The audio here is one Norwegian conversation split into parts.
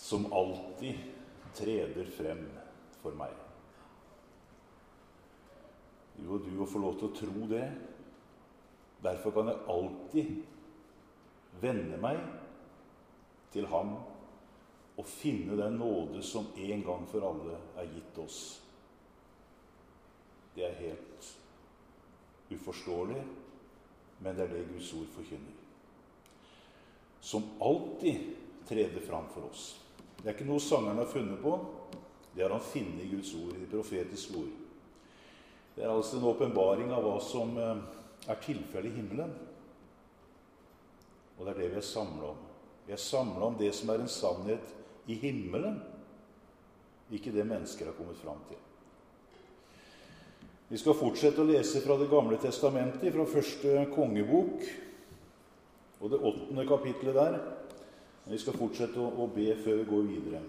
som alltid treder frem for meg. Jo, du må få lov til å tro det. Derfor kan jeg alltid vende meg til ham og finne den nåde som en gang for alle er gitt oss. Det er helt uforståelig, men det er det Guds ord forkynner. Som alltid treder fram for oss. Det er ikke noe sangeren har funnet på, det har han funnet i Guds ord, i det profetiske ord. Det er altså en åpenbaring av hva som er tilfellet i himmelen. Og det er det vi er samlet om. Vi er samlet om det som er en sannhet i himmelen, ikke det mennesker har kommet fram til. Vi skal fortsette å lese fra det gamle testamentet, fra første kongebok, og det 8. kapitlet der. Men vi skal fortsette å be før vi går videre.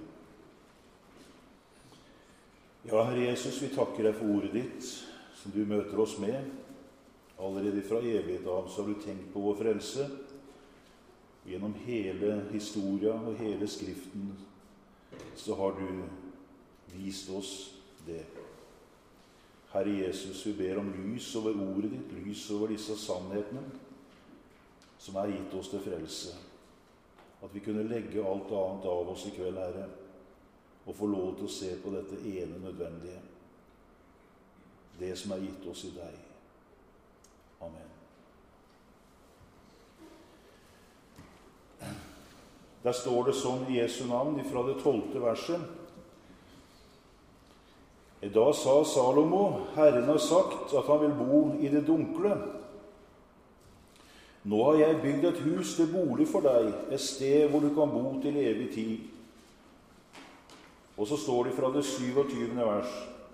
Ja, Herre Jesus, vi takker deg for ordet ditt, som du møter oss med. Allerede fra evighet av så har du tenkt på vår frelse. Gjennom hele historia og hele Skriften så har du vist oss det. Herre Jesus, vi ber om lys over ordet ditt, lys over disse sannhetene som er gitt oss til frelse. At vi kunne legge alt annet av oss i kveld, Herre, og få lov til å se på dette ene nødvendige. Det som er gitt oss i deg. Amen. Der står det sånn i Jesu navn fra det 12. verset. Da sa Salomo, Herren har sagt at han vil bo i det dunkle. Nå har jeg bygd et hus til bolig for deg, et sted hvor du kan bo til evig tid. Og så står det fra det 27. vers.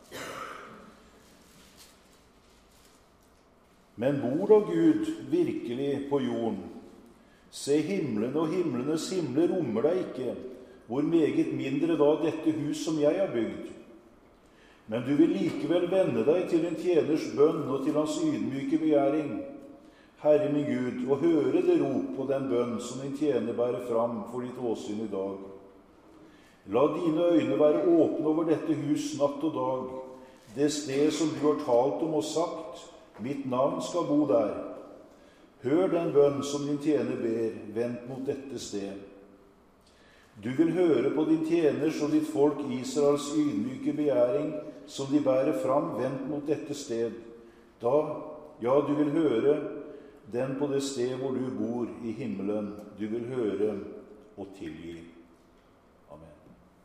Men bor da Gud virkelig på jorden? Se, himmelen og himlenes himler rommer deg ikke, hvor meget mindre da dette hus som jeg har bygd. Men du vil likevel vende deg til din tjeners bønn og til hans ydmyke begjæring, Herre min Gud, og høre det rop på den bønn som din tjener bærer fram for ditt åsyn i dag. La dine øyne være åpne over dette hus natt og dag, det sted som du har talt om og sagt, mitt navn skal bo der. Hør den bønn som din tjener ber, vendt mot dette sted. Du vil høre på din tjeners og ditt folk Israels ydmyke begjæring, som de bærer fram, vendt mot dette sted. Da, ja, du vil høre den på det sted hvor du bor i himmelen. Du vil høre og tilgi. Amen.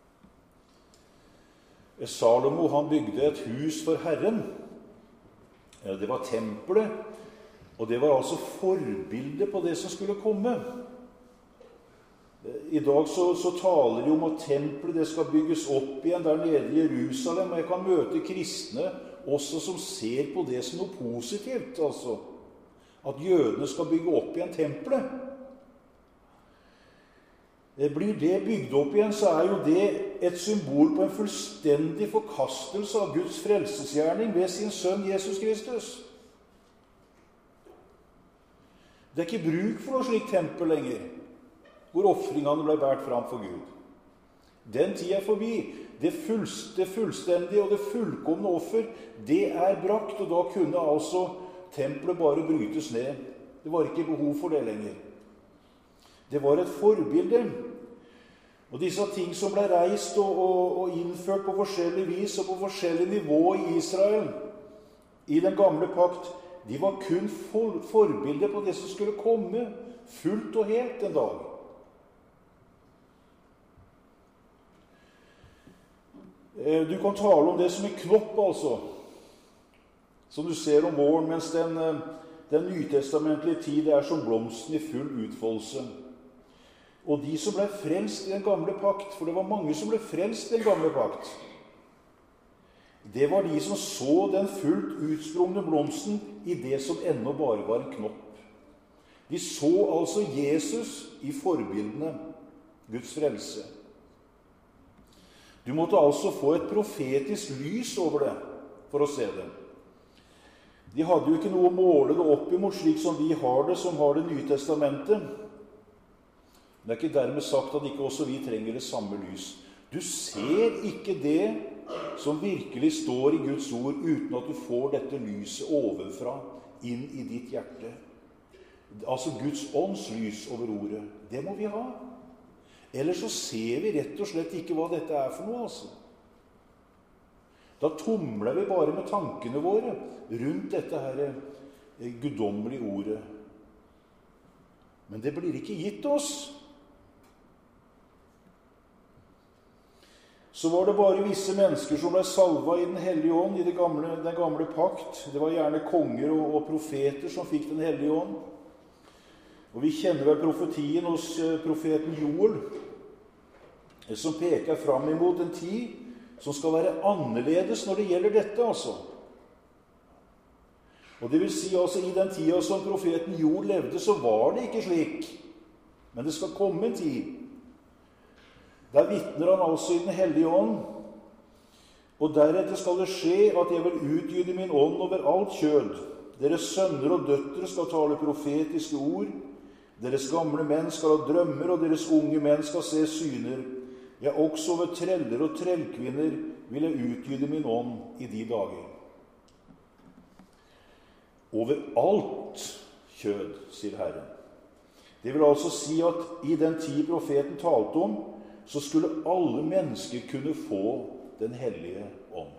Salomo, han bygde et hus for Herren. Det var tempelet, og det var altså forbildet på det som skulle komme. I dag så taler de om at tempelet det skal bygges opp igjen der nede i Jerusalem, og jeg kan møte kristne også som ser på det som noe positivt, altså. At jødene skal bygge opp igjen tempelet. Blir det bygd opp igjen, så er jo det et symbol på en fullstendig forkastelse av Guds frelsesgjerning ved sin sønn Jesus Kristus. Det er ikke bruk for noe slikt tempel lenger, hvor offringene ble båret fram for Gud. Den tid er forbi. Det fullstendige og det fullkomne offer, det er brakt, og da kunne altså tempelet bare brytes ned. Det var ikke behov for det lenger. Det var et forbilde. Og disse ting som ble reist og innført på forskjellig vis og på forskjellig nivå i Israel, i den gamle pakt, de var kun forbilder på det som skulle komme fullt og helt en dag. Du kan tale om det som en knopp, altså, som du ser om våren, mens den nytestamentlige tid er som blomsten i full utfoldelse. Og de som ble frelst i den gamle pakt, for det var mange som ble frelst i den gamle pakt, det var de som så den fullt utsprungne blomsten i det som ennå bare var en knopp. De så altså Jesus i forbildene, Guds frelse. Du måtte altså få et profetisk lys over det for å se det. De hadde jo ikke noe å måle det opp imot, slik som vi har det, som har det Nye testamentet. Det ikke dermed sagt at ikke også vi trenger det samme lys. Du ser ikke det som virkelig står i Guds ord, uten at du får dette lyset ovenfra inn i ditt hjerte. Altså Guds ånds lys over ordet. Det må vi ha. Ellers så ser vi rett og slett ikke hva dette er for noe, altså. Da tumler vi bare med tankene våre rundt dette her guddommelige ordet. Men det blir ikke gitt oss. Så var det bare visse mennesker som ble salva i den hellige ånd i den gamle pakt. Det var gjerne konger og profeter som fikk den hellige ånd. Og vi kjenner vel profetien hos profeten Joel, som peker fram imot en tid som skal være annerledes når det gjelder dette, altså. Og det vil si, altså, i den tida som profeten Joel levde, så var det ikke slik. Men det skal komme en tid. Der vitner han altså i den hellige ånd. Og deretter skal det skje at jeg vil utgyte min ånd over alt kjød. Deres sønner og døtre skal tale profetiske ord. Deres gamle menn skal ha drømmer, og deres unge menn skal se syner. Ja, også over treller og trellkvinner vil jeg utgyte min ånd i de dager. Over alt kjød, sier Herren. Det vil altså si at i den tid profeten talte om, så skulle alle mennesker kunne få den hellige ånd.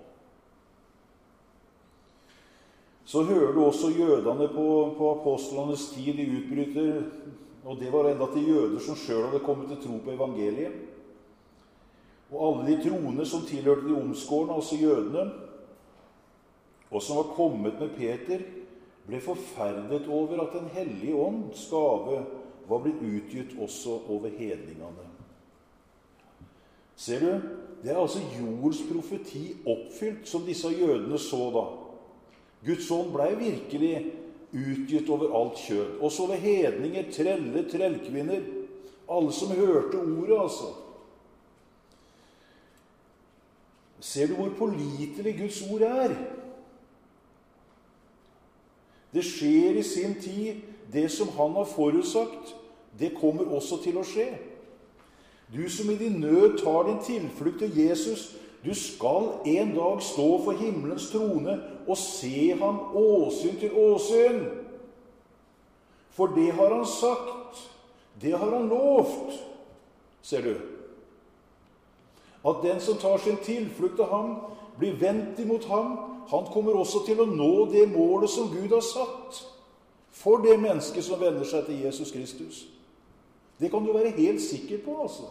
Så hører du også jødene på apostlenes tid i utbryter, og det var enda til jøder som selv hadde kommet til tro på evangeliet. Og alle de troende som tilhørte de omskårne, altså jødene, og som var kommet med Peter, ble forferdet over at den hellige ånds gave var blitt utgitt også over hedningene. Ser du? Det er altså Joels profeti oppfylt, som disse jødene så da. Guds ånd ble virkelig utgitt over alt kjød. Også over hedninger, treller, trellkvinner. Alle som hørte ordet, altså. Ser du hvor pålitelig Guds ord er? Det skjer i sin tid. Det som han har forutsagt, det kommer også til å skje. Du som i din nød tar din tilflukt til Jesus, du skal en dag stå for himmelens trone og se ham åsyn til åsyn. For det har han sagt, det har han lovt, ser du. At den som tar sin tilflukt til ham, blir vendt imot ham, han kommer også til å nå det målet som Gud har satt for det mennesket som vender seg til Jesus Kristus. Det kan du være helt sikker på, altså.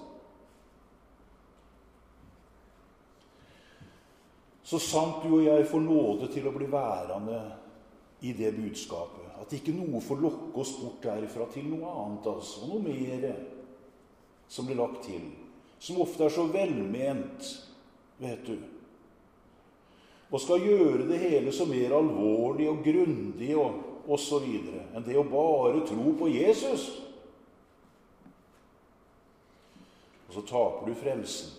Så sant du og jeg får nåde til å bli værende i det budskapet, at ikke noe får lokke oss bort derfra til noe annet, altså, og noe mer som blir lagt til, som ofte er så velment, vet du, og skal gjøre det hele så mer alvorlig og grundig og så videre, enn det å bare tro på Jesus. Og så taper du frelsen.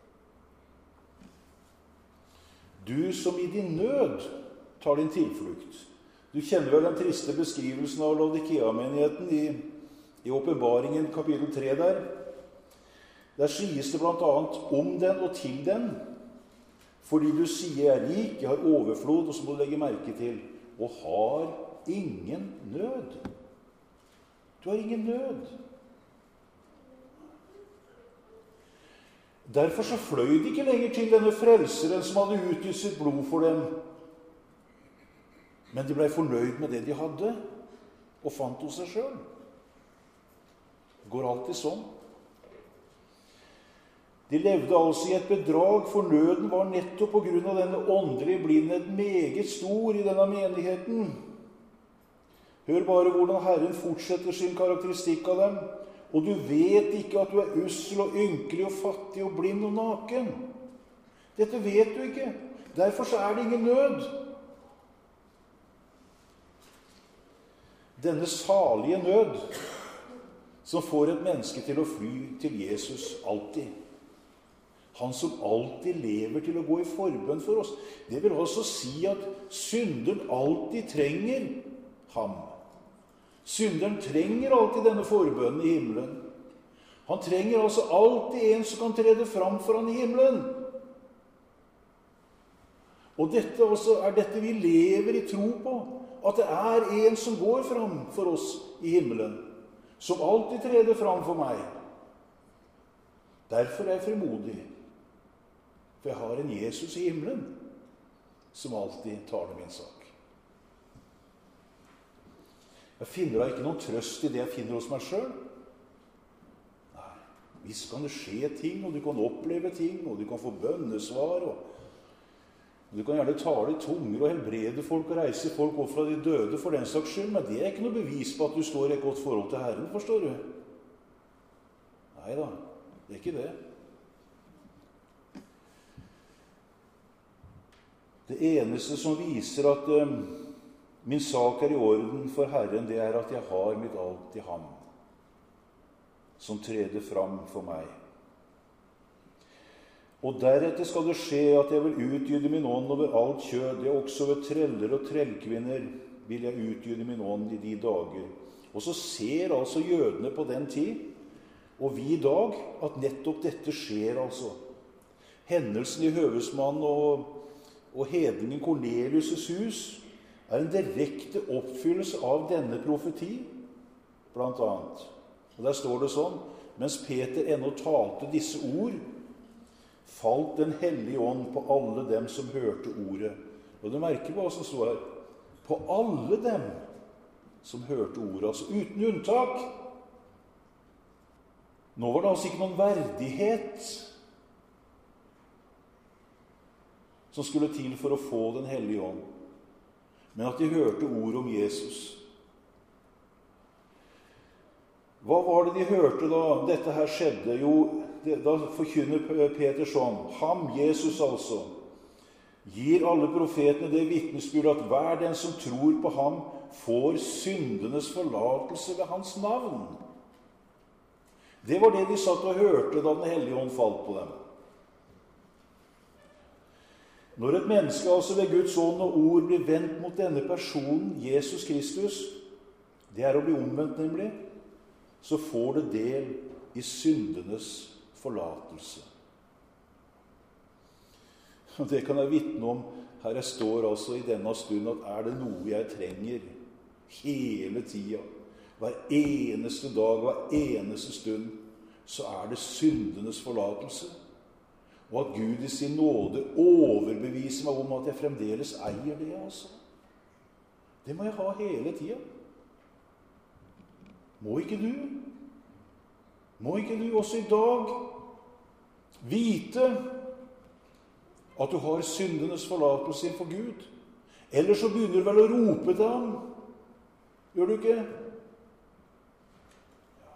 Du som i din nød tar din tilflukt. Du kjenner vel den triste beskrivelsen av Laodikea-menigheten i Åpenbaringen kapittel 3 der. Der sies det blant annet om den og til den, fordi du sier jeg er rik, jeg har overflod, og så må du legge merke til, og har ingen nød. Du har ingen nød. Derfor så fløy de ikke lenger til denne frelseren som hadde utgitt sitt blod for dem. Men de ble fornøyd med det de hadde, og fant hos seg selv. Det går alltid sånn. De levde altså i et bedrag, for nøden var nettopp på grunn av denne åndelige blindhet meget stor i denne menigheten. Hør bare hvordan Herren fortsetter sin karakteristikk av dem. Og du vet ikke at du er ussel og ynkelig og fattig og blind og naken. Dette vet du ikke. Derfor så er det ingen nød. Denne salige nød som får et menneske til å fly til Jesus alltid. Han som alltid lever til å gå i forbønn for oss. Det vil også si at synderen alltid trenger ham. Synderen trenger alltid denne forbønnen i himmelen. Han trenger altså alltid en som kan trede fram for han i himmelen. Og dette også er dette vi lever i tro på, at det er en som går fram for oss i himmelen, som alltid treder fram for meg. Derfor er jeg frimodig, for jeg har en Jesus i himmelen, som alltid taler min sak. Jeg finner da ikke noen trøst i det jeg finner hos meg selv. Nei, visst kan det skje ting, og du kan oppleve ting, og du kan få bønnesvar, og du kan gjerne tale i tunger og helbrede folk og reise folk opp fra de døde for den saks skyld, men det er ikke noe bevis på at du står i et godt forhold til Herren, forstår du? Neida, det er ikke det. Det eneste som viser at min sak er i orden for Herren, det er at jeg har mitt alt i ham, som treder fram for meg. Og deretter skal det skje at jeg vil utgyde min ånd over alt kjød, det også ved treller og trellkvinner vil jeg utgyde min ånd i de dager. Og så ser altså jødene på den tid, og vi i dag, at nettopp dette skjer altså. Hendelsen i høvesmannen og hedningen Kornelius' hus er en direkte oppfyllelse av denne profeti, blant annet. Og der står det sånn, mens Peter ennå talte disse ord, falt den hellige ånd på alle dem som hørte ordet. Og du merker hva som står her. På alle dem som hørte ordet, altså uten unntak. Nå var det altså ikke noen verdighet som skulle til for å få den hellige ånd, men at de hørte ordet om Jesus. Hva var det de hørte da dette her skjedde? Jo, da forkynner Peter sånn, ham, Jesus altså, gir alle profetene det vitnesbyrd at hver den som tror på ham får syndenes forlatelse ved hans navn. Det var det de satt og hørte da den hellige ånd falt på dem. Når et menneske altså ved Guds ånd og ord blir vendt mot denne personen, Jesus Kristus, det er å bli omvendt nemlig, så får det del i syndenes forlatelse. Og det kan jeg vitne om her jeg står altså i denne stund, at er det noe jeg trenger hele tida, hver eneste dag, hver eneste stund, så er det syndenes forlatelse. Og at Gud i sin nåde overbeviser meg om at jeg fremdeles eier det, altså. Det må jeg ha hele tida. Må ikke du? Må ikke du også i dag vite at du har syndenes forlatelse innenfor Gud? Eller så begynner du vel å rope til ham. Gjør du ikke? Ja.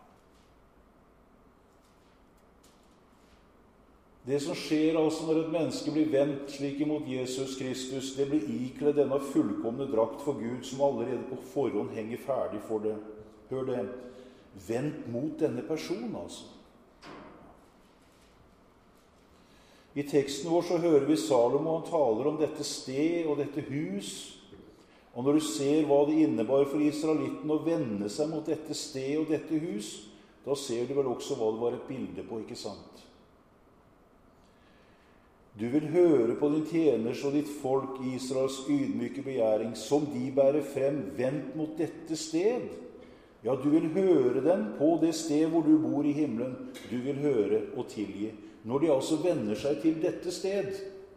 Det som skjer altså når et menneske blir vendt slik imot Jesus Kristus, det blir ikledd denne fullkomne drakt for Gud som allerede på forhånd henger ferdig for det. Hør det. Vendt mot denne personen, altså. I teksten vår så hører vi Salomo, han taler om dette sted og dette hus. Og når du ser hva det innebar for israelitten å vende seg mot dette sted og dette hus, da ser du vel også hva det var et bilde på, ikke sant? Du vil høre på din tjeners og ditt folk Israels ydmyke begjæring, som de bærer frem, vendt mot dette sted. Ja, du vil høre dem på det sted hvor du bor i himmelen. Du vil høre og tilgi. Når de altså vender seg til dette sted.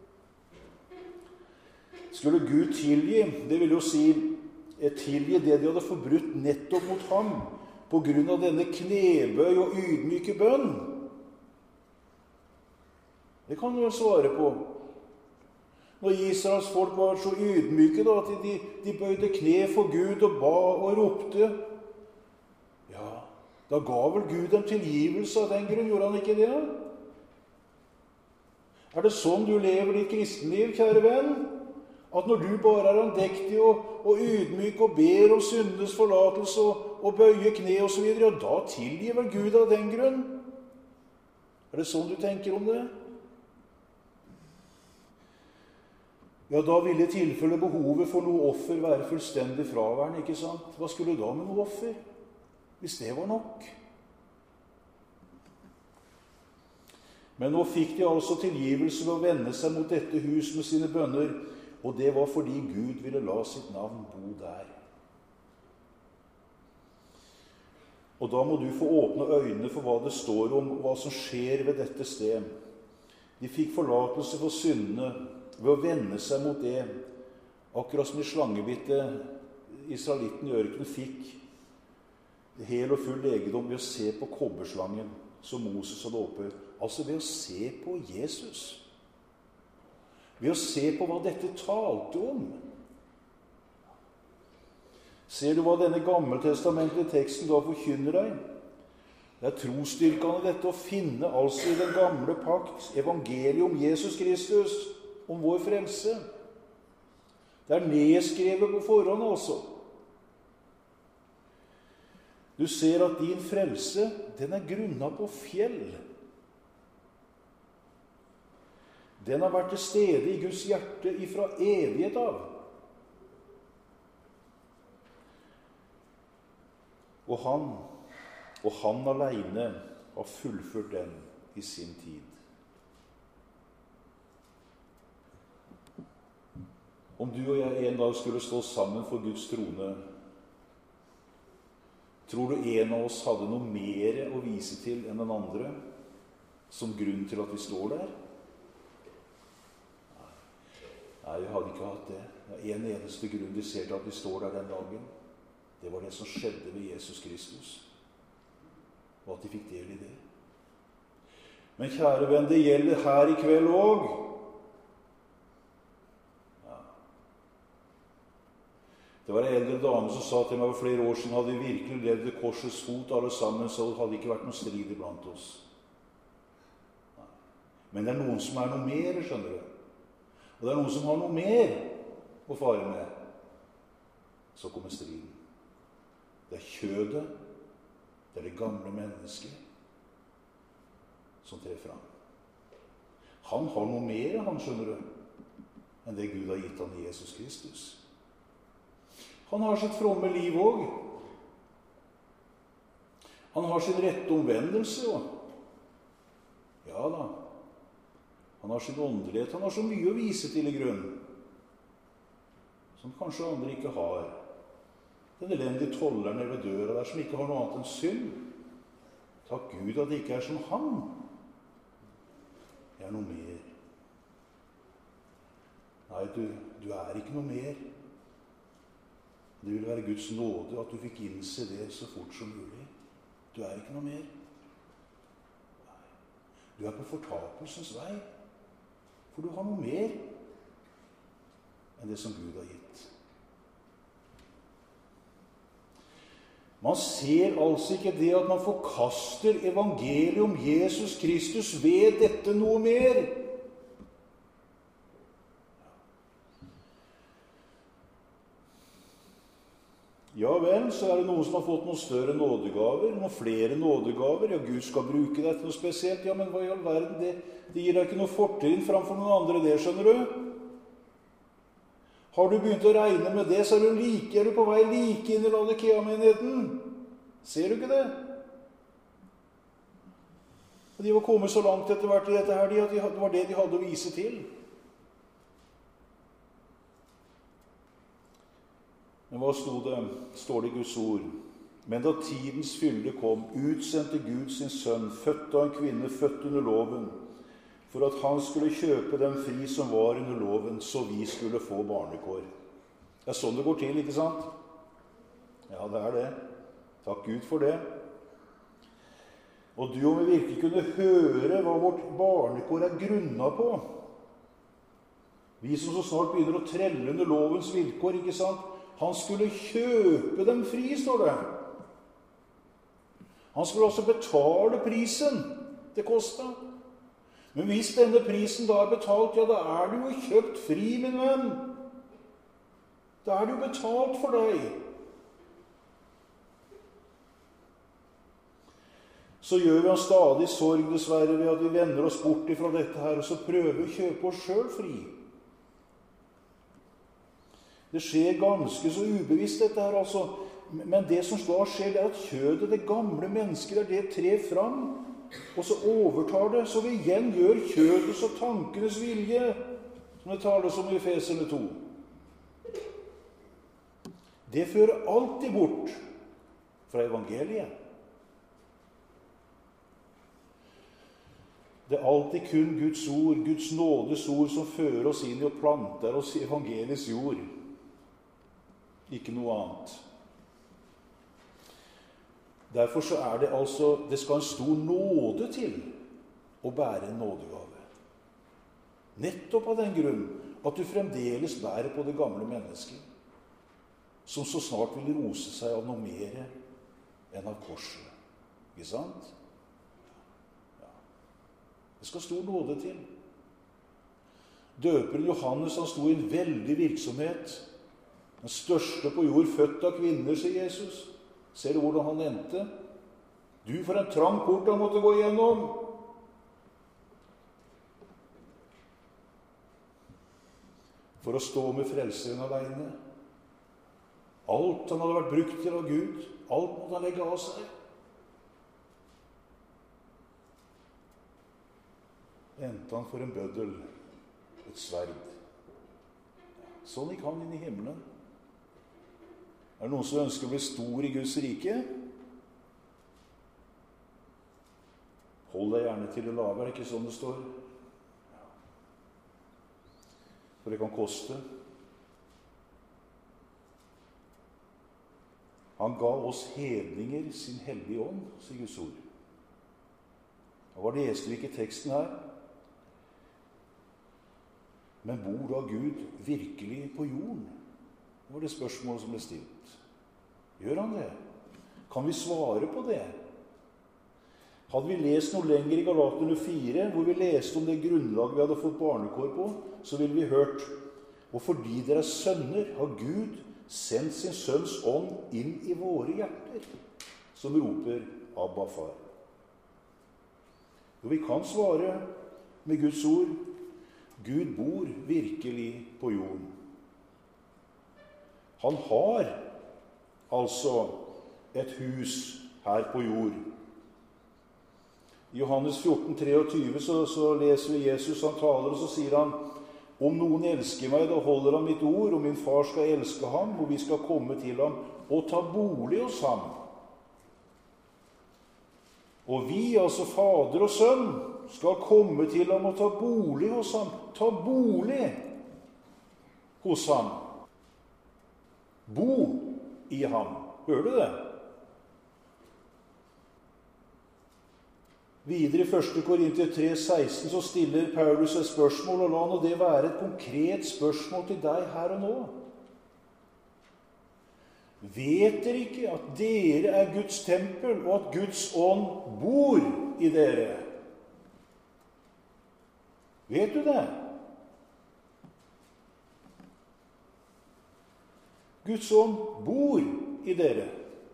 Skulle Gud tilgi, det vil jo si tilgi det de hadde forbrutt nettopp mot ham, på grunn av denne knebøy og ydmyke bønn. Det kan du vel svare på. Når Israels folk var så ydmyke da, at de bøyde kne for Gud og ba og ropte, da ga vel Gud dem tilgivelse av den grunn, gjorde han ikke det? Er det sånn du lever ditt kristenliv, kjære venn? At når du bare er andektig og ydmyk og ber om syndenes forlatelse og bøyer kne og så videre, ja, da tilgir vel Gud av den grunn? Er det sånn du tenker om det? Ja, da ville i tilfelle behovet for noe offer være fullstendig fraværende, ikke sant? Hva skulle du da med noe offer? Hvis det var nok. Men nå fikk de altså tilgivelse ved å vende seg mot dette hus med sine bønner, og det var fordi Gud ville la sitt navn bo der. Og da må du få åpne øynene for hva det står om, hva som skjer ved dette sted. De fikk forlatelse for syndene ved å vende seg mot det, akkurat som de slangebitte israelitten i ørkenen fikk hel og full legedom ved å se på kobberslangen som Moses hadde oppe. Altså ved å se på Jesus. Ved å se på hva dette talte om. Ser du hva denne gammeltestamentlige teksten da forkynner deg? Det er trosstyrkende dette å finne altså i den gamle pakt evangeliet om Jesus Kristus, om vår frelse. Det er nedskrevet på forhånd altså. Du ser at din frelse, den er grunnet på fjell. Den har vært til stede i Guds hjerte ifra evighet av. Og han alene har fullført den i sin tid. Om du og jeg en dag skulle stå sammen for Guds trone, tror du en av oss hadde noe mer å vise til enn den andre, som grunn til at vi står der? Nei, vi hadde ikke hatt det. Det er en eneste grunn de ser til at vi står der den dagen. Det var det som skjedde ved Jesus Kristus, og at de fikk del i det. Men kjære venn, det gjelder her i kveld også. Ja. Det var en eldre dame som sa til meg for flere år siden, hadde vi virkelig levd ved korsets fot alle sammen, så hadde det ikke vært noen strid iblant oss. Ja. Men det er noen som er noe mer, skjønner du. Og det er noen som har noe mer å fare med. Så kommer striden. Det er kjødet, det er det gamle mennesket som trer fram. Han har noe mer, han, skjønner du, enn det Gud har gitt han i Jesus Kristus. Han har sitt fromme liv også. Han har sin rette omvendelse også. Ja da. Han har sin åndelighet. Han har så mye å vise til i grunnen, som kanskje andre ikke har. Den elendige tolleren ved døra der som ikke har noe annet enn synd. Takk Gud at det ikke er som han. Det er noe mer. Nei, du er ikke noe mer. Det vil være Guds nåde at du fikk innse det så fort som mulig. Du er ikke noe mer. Nei. Du er på fortapelsens vei. For du har noe mer enn det som Gud har gitt. Man ser altså ikke det at man forkaster evangeliet om Jesus Kristus ved dette noe mer. Ja vel, så er det noen som har fått noen større nådegaver, noen flere nådegaver. Ja, Gud skal bruke deg til noe spesielt. Ja, men hva i all verden? Det gir deg ikke noe fortrinn framfor noen andre, det skjønner du. Har du begynt å regne med det, så er du på vei like inn i Laodikea-menigheten. Ser du ikke det? Og de var kommet så langt etter hvert i dette her, at det var det de hadde å vise til. Men hva står det i Guds ord? Men da tidens fylde kom, utsendte Gud sin sønn, født av en kvinne, født under loven, for at han skulle kjøpe dem fri som var under loven, så vi skulle få barnekår. Det er sånn det går til, ikke sant? Ja, det er det. Takk Gud for det. Og du om vi virkelig kunne høre hva vårt barnekår er grunnet på. Vi som så snart begynner å trelle under lovens vilkår, ikke sant? Han skulle kjøpe dem fri, står det. Han skulle også betale prisen det kostet. Men hvis denne prisen da er betalt, ja, da er du jo kjøpt fri, min venn. Da er det jo betalt for deg. Så gjør vi han stadig sorg, dessverre, ved at vi vender oss bort ifra dette her, og så prøver vi å kjøpe oss selv fri. Det skjer ganske så ubevisst dette her, altså. Men det som da skjer, det er at kjødet, det gamle mennesket, det trer fram, og så overtar det, så vi igjen gjør kjødets og tankenes vilje, som det tales om i Efeserne 2. Det fører alltid bort fra evangeliet. Det er alltid kun Guds ord, Guds nådes ord, som fører oss inn i og planter oss i evangeliets jord. Ikke noe annet. Derfor så er det altså, det skal en stor nåde til å bære en nådegave. Nettopp av den grunn at du fremdeles bærer på det gamle mennesket, som så snart vil rose seg av noe mer enn av korset. Ikke sant? Ja. Det skal stor nåde til. Døperen Johannes, han sto i en veldig virksomhet. Den største på jord, født av kvinner, sier Jesus. Ser du hvordan han endte? Du, for en trang port han måtte gå igjennom. For å stå med frelseren alene. Alt han hadde vært brukt til av Gud, alt måtte han legge av seg. Endte han for en bøddel, et sverd. Sånn gikk han inn i himmelen. Er det noen som ønsker å bli stor i Guds rike? Hold deg gjerne til det lave, er det ikke sånn det står? For det kan koste. Han ga oss hedninger sin hellige ånd, sier Guds ord. Og hva leste vi ikke teksten her? Men bor da Gud virkelig på jorden? Det var det spørsmålet som ble stilt. Gjør han det? Kan vi svare på det? Hadde vi lest noe lenger i Galaterne 4, hvor vi leste om det grunnlag vi hadde fått barnekår på, så ville vi hørt: og fordi dere er sønner, har Gud sendt sin sønns ånd inn i våre hjerter, som roper Abba, far. Og vi kan svare med Guds ord: Gud bor virkelig på jorden. Han har altså et hus her på jord. I Johannes 14, 23 så leser vi Jesus, han taler, og så sier han: om noen elsker meg, da holder han mitt ord, og min far skal elske ham, og vi skal komme til ham og ta bolig hos ham. Og vi, altså fader og sønn, skal komme til ham og ta bolig hos ham. Ta bolig hos ham. Bo i ham. Hører du det? Videre i 1. Korinter 3,16 så stiller Paulus et spørsmål, og la nå det være et konkret spørsmål til deg her og nå. Vet dere ikke at dere er Guds tempel, og at Guds ånd bor i dere? Vet du det? Guds ånd bor i dere.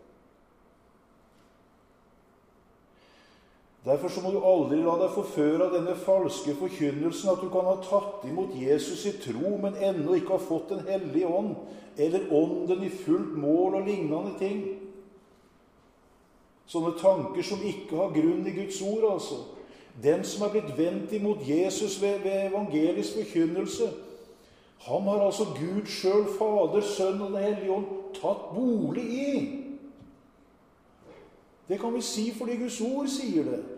Derfor så må du aldri la deg forføre av denne falske forkynnelsen at du kan ha tatt imot Jesus i tro, men ennå ikke har fått Den hellige ånd, eller ånden i fullt mål og lignende ting. Sånne tanker som ikke har grunn i Guds ord, altså. Den som er blitt vendt imot Jesus ved evangelisk forkynnelse, han har altså Gud selv, Fader, Sønn og Den hellige ånd, tatt bolig i. Det kan vi si fordi Guds ord sier det.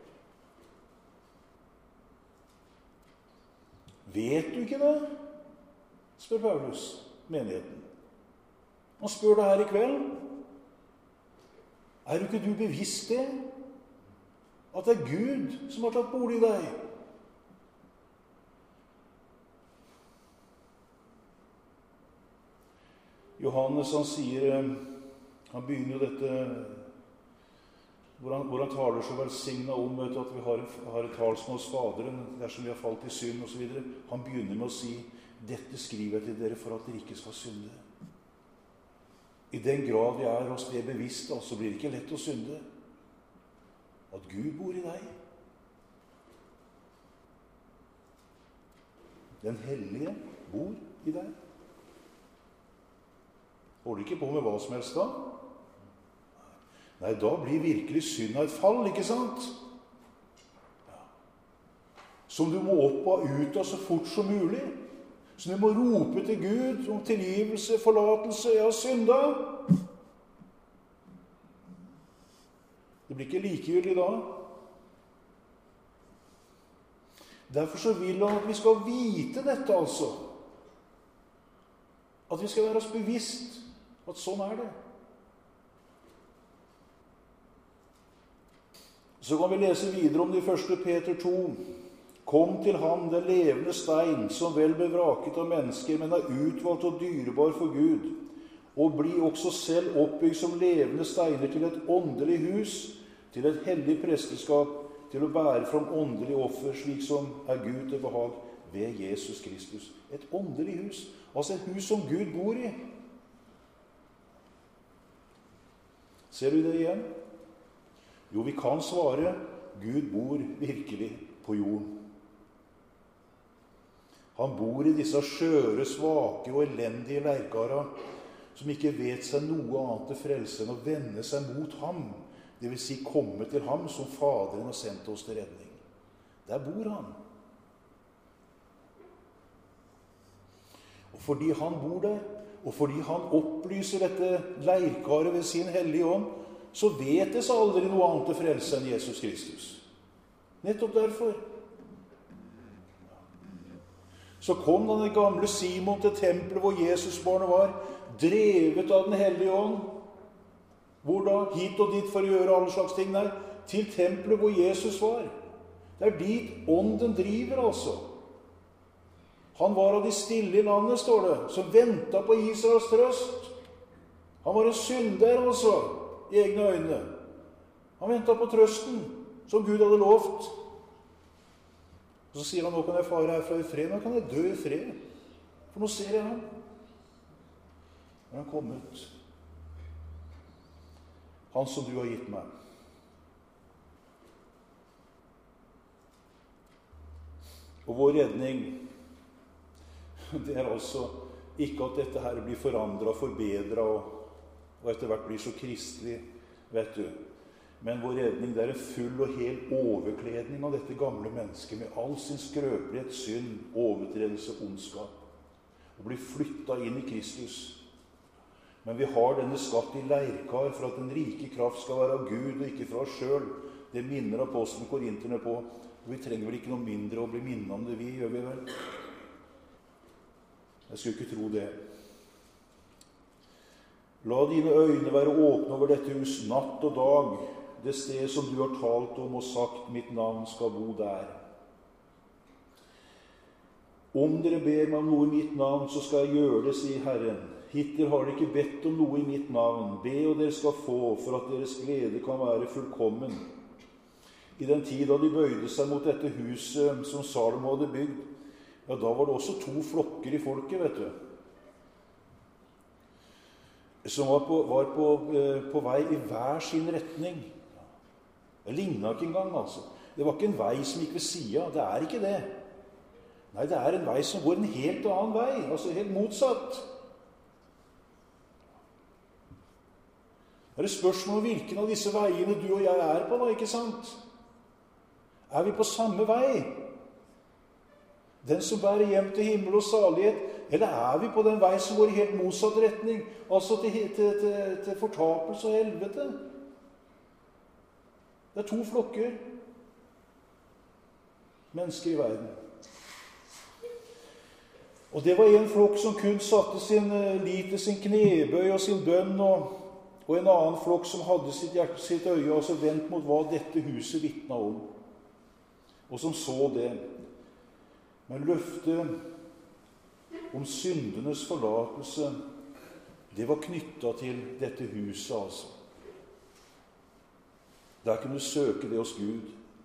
Vet du ikke det? Spør Paulus menigheten. Han spør deg her i kveld. Er du ikke du bevisst det? At det er Gud som har tatt bolig i deg? Johannes, han sier, han begynner jo dette, hvor han taler så velsignet om at vi har et talsmann hos Faderen, dersom vi har falt i synd og så videre. Han begynner med å si: dette skriver jeg til dere for at dere ikke skal synde. I den grad vi er oss det bevisst, så blir det ikke lett å synde. At Gud bor i deg. Den hellige bor i deg. Holder ikke på med hva som helst da? Nei, da blir virkelig synda et fall, ikke sant? som du må opp og ut av så fort som mulig. Så du må rope til Gud om tilgivelse, forlatelse. Jeg har syndet. Det blir ikke likegyldig da. Derfor så vil han at vi skal vite dette, altså. At vi skal være oss bevisst at sånn er det. Så kan vi lese videre om det i 1. Peter 2. Kom til ham, den levende stein, som vel ble vraket av mennesker, men er utvalgt og dyrebar for Gud, og bli også selv oppbygd som levende steiner til et åndelig hus, til et hellig presteskap, til å bære fram åndelig offer, slik som er Gud til behag ved Jesus Kristus. Et åndelig hus, altså et hus som Gud bor i. Ser du det igjen? Jo, vi kan svare, Gud bor virkelig på jorden. Han bor i disse skjøre, svake og elendige leirkara, som ikke vet seg noe annet til frelse enn å vende seg mot ham, det vil si komme til ham som Faderen har sendt oss til redning. Der bor han. Og fordi han bor der, og fordi han opplyser dette leirkaret ved sin hellige ånd, så vet det seg aldri noe annet til frelse enn Jesus Kristus. Nettopp derfor. Så kom denne gamle Simon til tempelet hvor Jesusbarnet var, drevet av den hellige ånd. Hvor da? Hit og dit for å gjøre alle slags ting der. Til tempelet hvor Jesus var. Det er dit ånden driver, altså. Han var av de stille i landet, står det, som ventet på Israels trøst. Han var en synder, altså, i egne øyne. Han ventet på trøsten, som Gud hadde lovt. Og så sier han, nå kan jeg fare herfra i fred, nå kan jeg dø i fred. For nå ser jeg ham. Nå er han kommet. Han som du har gitt meg. Og vår redning, det er altså ikke at dette her blir forandret, forbedret og etter hvert blir så kristelig, vet du. Men vår redning, det er en full og hel overkledning av dette gamle mennesket med all sin skrøpelighet, synd, overtredelse, ondskap. Og blir flyttet inn i Kristus. Men vi har denne skatt i leirkar for at den rike kraft skal være av Gud og ikke fra oss selv. Det minner apostelen korinterne på. Og vi trenger vel ikke noe mindre å bli minnet om det, vi gjør vi vel? Jeg skulle ikke tro det. La dine øyne være åpne over dette hus natt og dag, det sted som du har talt om og sagt, mitt navn skal bo der. Om dere ber meg om noe i mitt navn, så skal jeg gjøre det, sier Herren. Hittil har dere ikke bedt om noe i mitt navn. Be, og dere skal få, for at deres glede kan være fullkommen. I den tid da de bøyde seg mot dette huset som Salomo hadde bygd, ja, da var det også 2 flokker i folket, vet du. Som var på vei i hver sin retning. Det lignet ikke engang, altså. Det var ikke en vei som gikk ved siden. Det er ikke det. Nei, det er en vei som går en helt annen vei, altså helt motsatt. Det er et spørsmål om hvilken av disse veiene du og jeg er på, da, ikke sant? Er vi på samme vei? Den som bærer hjem til himmel og salighet, eller er vi på den vei som går i helt motsatt retning, altså til fortapelse og helvete? Det er 2 flokker mennesker i verden. Og det var en flokk som kun satte sin lit til sin knebøy og sin bønn, og en annen flokk som hadde sitt øye altså vendt mot hva dette huset vitnet om, og som så det. Men løftet om syndenes forlatelse, det var knyttet til dette huset, altså. Der kunne du søke det hos Gud.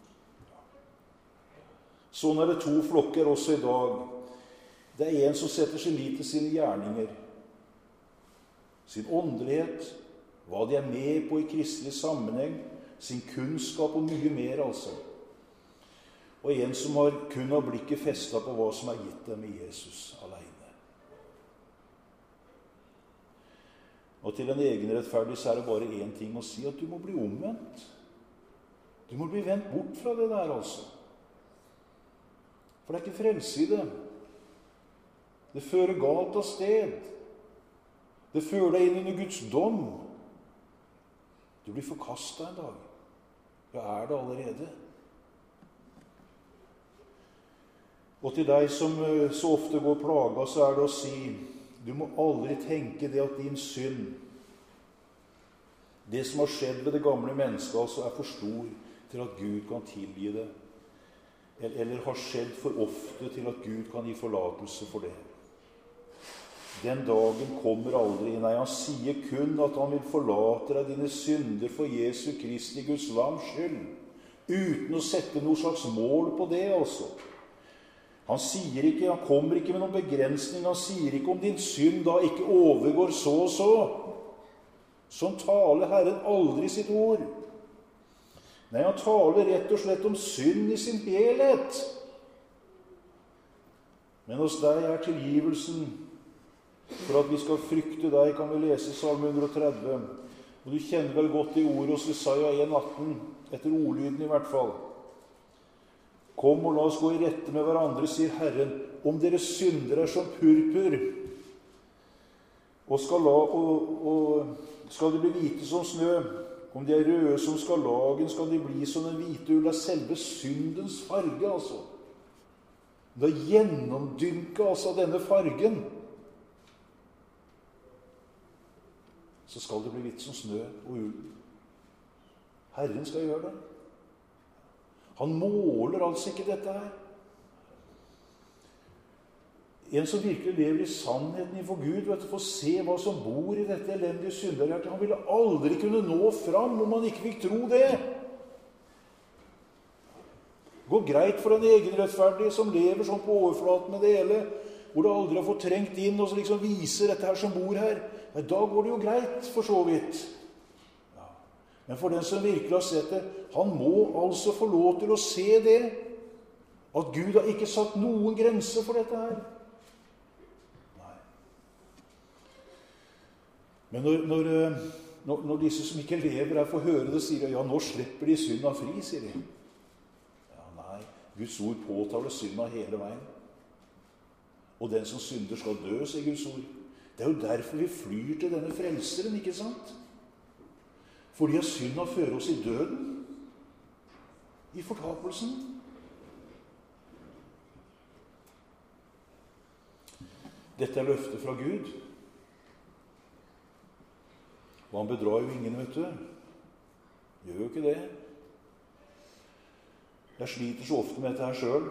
Sånn er det 2 flokker også i dag. Det er en som setter sin lit til sine gjerninger, sin åndelighet, hva de er med på i kristelig sammenheng, sin kunnskap og mye mer, altså. Og en som kun har blikket festet på hva som er gitt dem i Jesus alene. Og til en egenrettferdig så er det bare en ting å si, at du må bli omvendt. Du må bli vendt bort fra det der, altså. For det er ikke frelse i det. Det fører galt av sted. Det fører deg inn under Guds dom. Du blir forkastet en dag. Ja, er det allerede? Og til deg som så ofte går plaga, så er det å si, du må aldri tenke det at din synd, det som har skjedd ved det gamle mennesket, altså er for stor til at Gud kan tilgi det, eller har skjedd for ofte til at Gud kan gi forlatelse for det. Den dagen kommer aldri. Nei, han sier kun at han vil forlate deg dine synder for Jesu Kristi Guds lams skyld, uten å sette noe slags mål på det, altså. Han kommer ikke med noen begrensning. Han sier ikke om din synd da ikke overgår så og så. Sånn taler Herren aldri sitt ord. Nei, han taler rett og slett om synd i sin helhet. Men hos deg er tilgivelsen. For at vi skal frykte deg, kan vi lese Salme 130. Og du kjenner vel godt i ordet hos Jesaja 1,18, etter ordlyden i hvert fall. Kom og la oss gå i rette med hverandre, sier Herren, om deres synder er som purpur, og skal de bli hvite som snø. Om de er røde som skarlagen, skal de bli som den hvite ull. Det er selve syndens farge, altså. Det er gjennomdynket, altså, denne fargen. Så skal det bli hvitt som snø og ull. Herren skal gjøre det. Han måler altså ikke dette her. En som virkelig lever i sannheten innenfor Gud, får se hva som bor i dette elendige synderhjertet. Han ville aldri kunne nå fram om han ikke fikk tro det. Det går greit for den egenrettferdige som lever sånn på overflaten med det hele, hvor det aldri har fått trengt inn og så liksom viser dette her som bor her. Ja, da går det jo greit, for så vidt. Ja. Men for den som virkelig har sett det, han må altså få lov til å se det, at Gud har ikke satt noen grenser for dette her. Men når disse som ikke lever her får høre det, sier de, ja, nå slipper de synda fri, sier de. Ja, nei, Guds ord påtaler synda hele veien. Og den som synder skal dø, sier Guds ord. Det er jo derfor vi flyr til denne frelseren, ikke sant? Fordi at synda fører oss i døden, i fortapelsen. Dette er løftet fra Gud. Og han bedrar jo ingen, vet du. Gjør jo ikke det. Jeg sliter så ofte med dette her selv.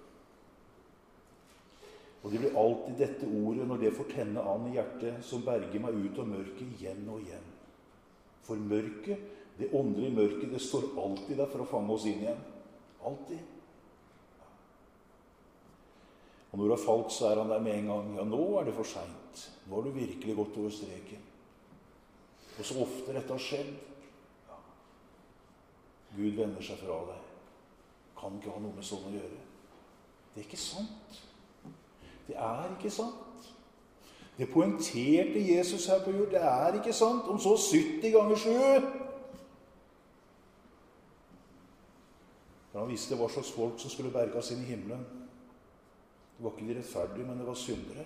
Og det blir alltid dette ordet, når det får tenne an i hjertet, som berger meg ut av mørket igjen og igjen. For mørket, det åndelige mørket, det står alltid der for å fange oss inn igjen. Alltid. Og når du har falt, så er han der med en gang. Ja, nå er det for sent. Nå har du virkelig gått over streken. Og så ofte dette har skjedd. Ja. Gud vender seg fra deg. Kan ikke ha noe med sånn å gjøre. Det er ikke sant. Det er ikke sant. Det poengterte Jesus her på jord. Det er ikke sant. Om så 70 ganger 7. For han visste hva slags folk som skulle berges inn i himmelen. Det var ikke de rettferdige, men det var syndere.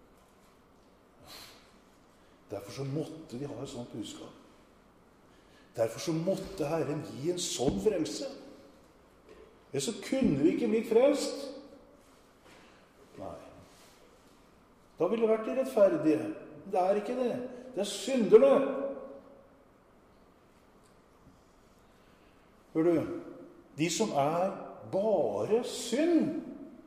Derfor så måtte de ha et sånt budskap. Derfor så måtte Herren gi en sånn frelse. Ellers så kunne vi ikke blitt frelst. Nei. Da ville det vært de rettferdige. Det er ikke det. Det er synderne. Hør du, de som er bare synd.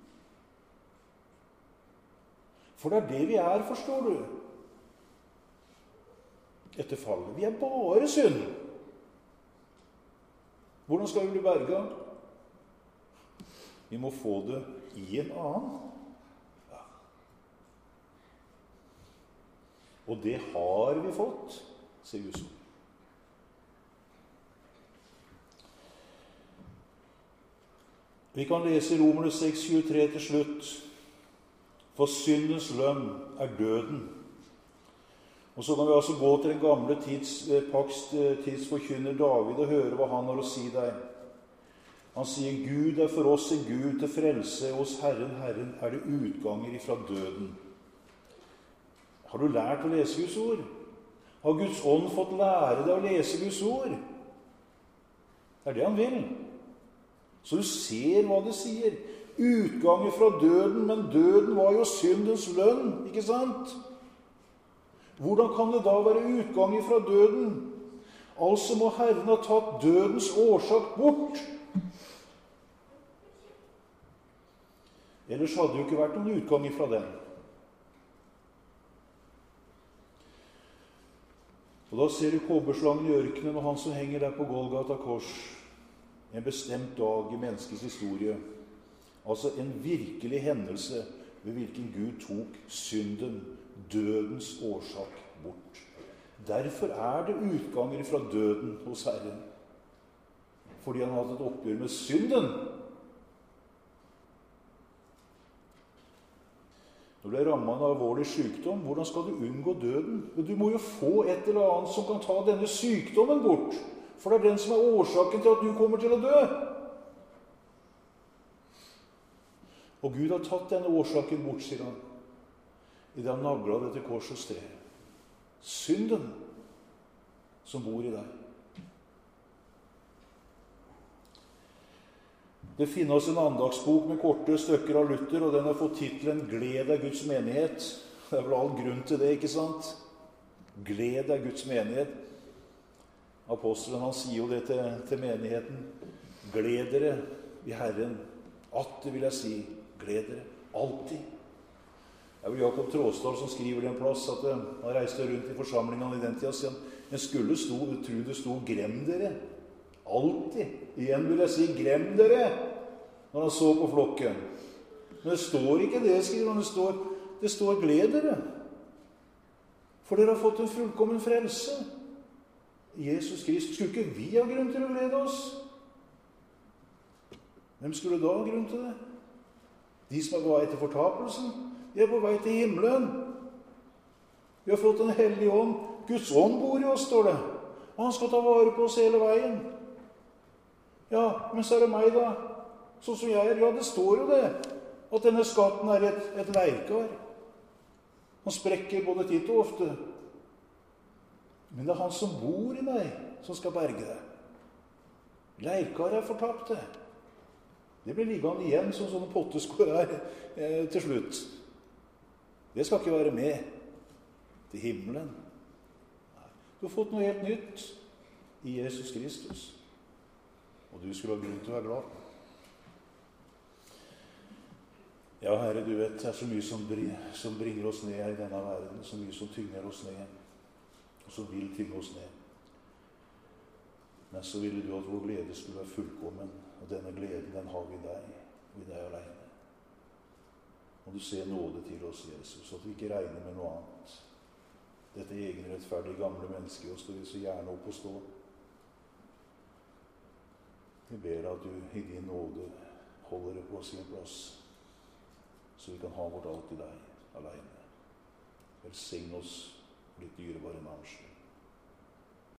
For det er det vi er, forstår du. Etter fallet. Vi er bare synd. Hvordan skal vi bli berget? Vi må få det i en annen. Ja. Og det har vi fått, sier Guds ord. Vi kan lese i Romerne 6:23 til slutt. For syndens lønn er døden. Og så kan vi altså gå til den gamle tidsforkynner David og høre hva han har å si deg. Han sier Gud er for oss en Gud til frelse, hos Herren, Herren er det utganger ifra døden. Har du lært å lese Guds ord? Har Guds ånd fått lære deg å lese Guds ord? Det er det han vil. Så du ser hva det sier. Utganger fra døden, men døden var jo syndens lønn, ikke sant? Hvordan kan det da være utganger fra døden? Altså må Herren ha tatt dødens årsak bort. Ellers hadde det jo ikke vært noen utganger fra den. Og da ser du kobberslangen i ørkenen og han som henger der på Golgata kors. En bestemt dag i menneskets historie. Altså en virkelig hendelse ved hvilken Gud tok synden, dødens årsak, bort. Derfor er det utganger fra døden hos Herren. Fordi han hadde et oppgjør med synden. Når du er rammet av alvorlig sykdom, hvordan skal du unngå døden? Du må jo få et eller annet som kan ta denne sykdommen bort. For det er den som er årsaken til at du kommer til å dø. Og Gud har tatt denne årsaken bort, sier han, i det han naglet dette korsets tre. Synden som bor i deg. Det finnes en andagsbok med korte stykker av Luther, og den har fått titelen «Gled deg Guds menighet». Det er vel all grunn til det, ikke sant? Gled deg Guds menighet. Apostelen, han sier jo det til menigheten. Gled dere i Herren. Atter vil jeg si, gled dere. Alltid. Det er vel Jakob Tråsdal som skriver det en plass, at han reiste rundt i forsamlingene i den tida, sier han, en skulle tro det sto «Grem dere». Alltid. Igjen vil jeg si, grem dere, når han så på flokken. Men det står ikke det, skriver han. Det står gled dere. For dere har fått en fullkommen frelse. Jesus Kristus. Skulle ikke vi ha grunn til å glede oss? Hvem skulle da ha grunn til det? De som er på vei til fortapelsen. De er på vei til himmelen. Vi har fått en hellig ånd. Guds ånd bor i oss, står det. Og han skal ta vare på oss hele veien. Ja, men så er det meg da, sånn som jeg er. Ja, det står jo det, at denne skatten er et leirkar. Han sprekker både titt og ofte. Men det er han som bor i meg, som skal berge deg. Leirkar er fortapte. Det blir liggende igjen som sånne potteskår her til slutt. Det skal ikke være med til himmelen. Du har fått noe helt nytt i Jesus Kristus. Og du skulle ha grunn til å være glad. Ja, Herre, du vet, det er så mye som bringer oss ned i denne verden, så mye som tynger oss ned, og som vil tynge oss ned. Men så ville du at vår glede skulle være fullkommen, og denne gleden, den har vi i deg, og i deg alene. Og du ser nåde til oss, Jesus, at vi ikke regner med noe annet. Dette egenrettferdige gamle mennesket, og står vi så gjerne opp og stå. Jeg ber at du i din nåde holder det på sin plass, så vi kan ha vårt alt i deg alene. Velsign oss for ditt dyrebare navns skyld.